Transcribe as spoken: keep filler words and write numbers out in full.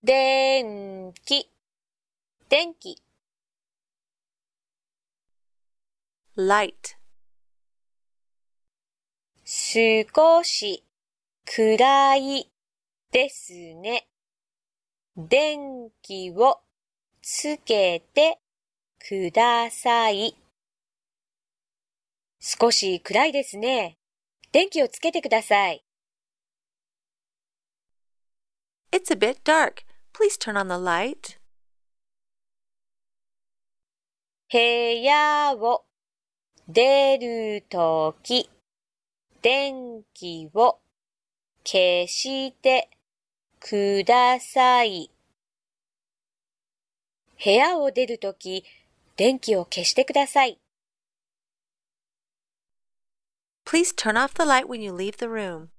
電気、電気。 light, 少し暗いですね。電気をつけてください。少し暗いですね。電気をつけてください。 It's a bit dark. Please turn on the light. 部屋を出るとき、電気を消してください。部屋を出るとき、電気を消してください。 Please turn off the light when you leave the room.